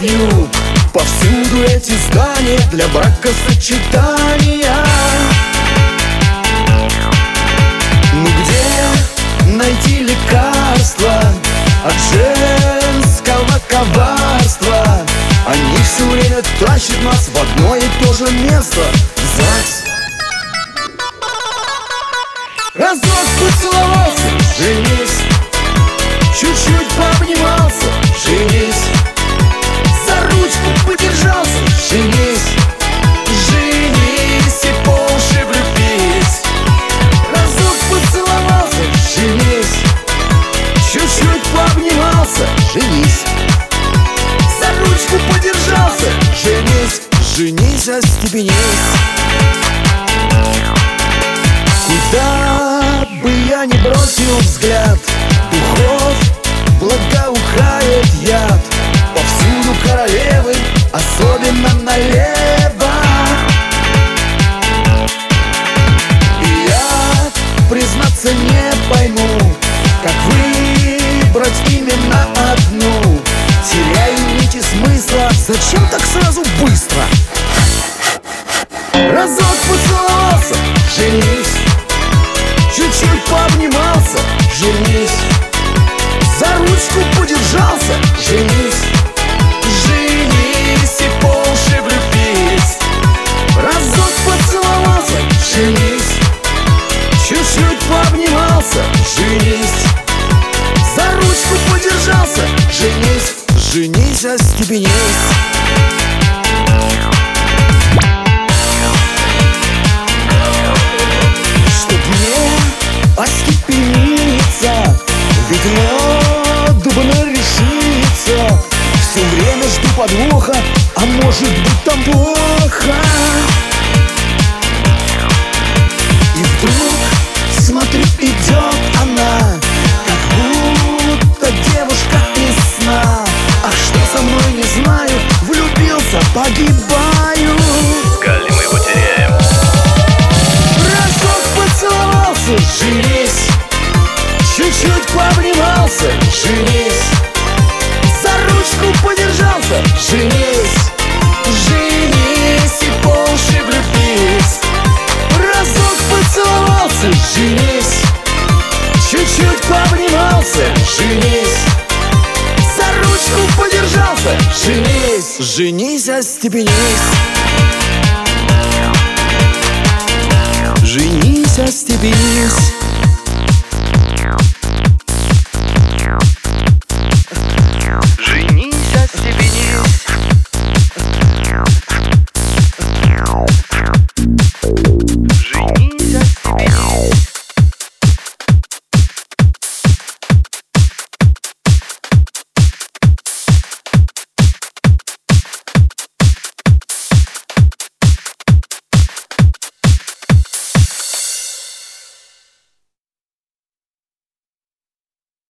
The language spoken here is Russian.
дорогою. Повсюду эти здания для бракосочетания. Ну где найти лекарства от женского коварства? Они все время тащат нас в одно и то же место — в ЗАГС. Разок поцеловался — женись. Чуть-чуть пообнимался — женись. За ручку подержался — женись. Женись и по уши влюбись. Разок поцеловался — женись. Чуть-чуть пообнимался — женись. За ручку подержался — женись. Женись, остепенись. Куда бы я ни бросил взгляд, духов благоухает яд. Повсюду королевы, особенно налево. И я, признаться, не пойму, как выбрать именно одну. Теряю нити смысла, зачем так сразу быстро? Разок поцеловался — женись. Чуть-чуть пообнимался — женись. За ручку подержался — женись. Женись и по уши влюбись. Разок поцеловался — женись. Чуть-чуть пообнимался — женись. За ручку подержался — женись. Женись, остепенись. Остепениться, ведь надо бы решиться. Все время жду подвоха, а может быть там плохо. И вдруг, смотрю, идет она, как будто девушка из сна. А что со мной, не знаю, влюбился, погибаю. Искали, мы его теряем. Разок поцеловался — женись. Чуть-чуть пообнимался — женись. За ручку подержался — женись. Женись и по уши влюбись. Разок поцеловался — женись. Чуть-чуть пообнимался — женись. За ручку подержался — женись. Женись, остепенись. Женись, остепенись.